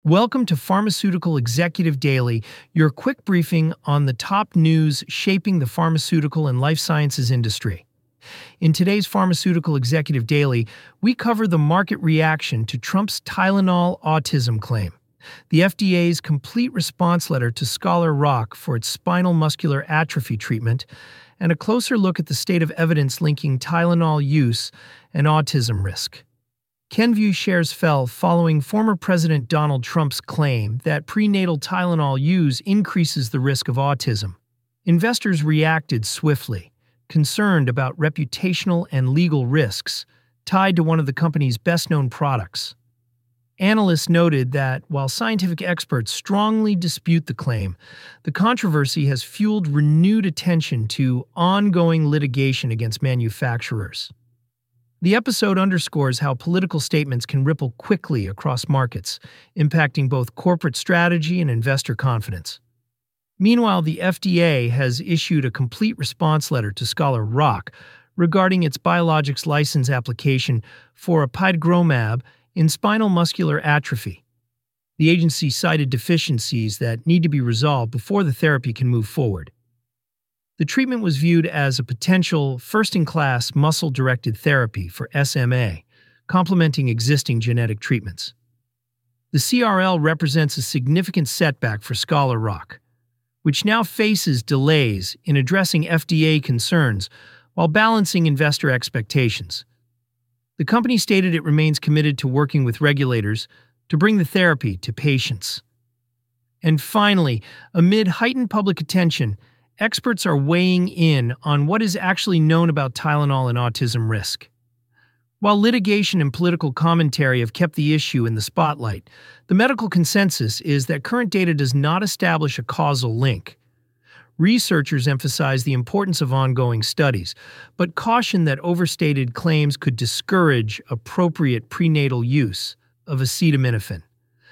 Welcome to Pharmaceutical Executive Daily, your quick briefing on the top news shaping the pharmaceutical and life sciences industry. In today's Pharmaceutical Executive Daily, we cover the market reaction to Trump's Tylenol autism claim, the FDA's complete response letter to Scholar Rock for its spinal muscular atrophy treatment, and a closer look at the state of evidence linking Tylenol use and autism risk. Kenvue shares fell following former President Donald Trump's claim that prenatal Tylenol use increases the risk of autism. Investors reacted swiftly, concerned about reputational and legal risks tied to one of the company's best-known products. Analysts noted that while scientific experts strongly dispute the claim, the controversy has fueled renewed attention to ongoing litigation against manufacturers. The episode underscores how political statements can ripple quickly across markets, impacting both corporate strategy and investor confidence. Meanwhile, the FDA has issued a complete response letter to Scholar Rock regarding its biologics license application for apitegromab in spinal muscular atrophy. The agency cited deficiencies that need to be resolved before the therapy can move forward. The treatment was viewed as a potential first-in-class muscle-directed therapy for SMA, complementing existing genetic treatments. The CRL represents a significant setback for Scholar Rock, which now faces delays in addressing FDA concerns while balancing investor expectations. The company stated it remains committed to working with regulators to bring the therapy to patients. And finally, amid heightened public attention, experts are weighing in on what is actually known about Tylenol and autism risk. While litigation and political commentary have kept the issue in the spotlight, the medical consensus is that current data does not establish a causal link. Researchers emphasize the importance of ongoing studies, but caution that overstated claims could discourage appropriate prenatal use of acetaminophen,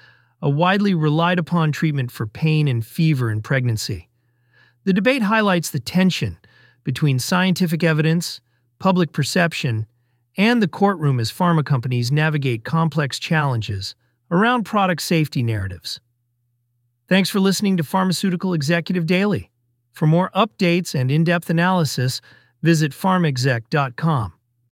a widely relied upon treatment for pain and fever in pregnancy. The debate highlights the tension between scientific evidence, public perception, and the courtroom as pharma companies navigate complex challenges around product safety narratives. Thanks for listening to Pharmaceutical Executive Daily. For more updates and in-depth analysis, visit pharmexec.com.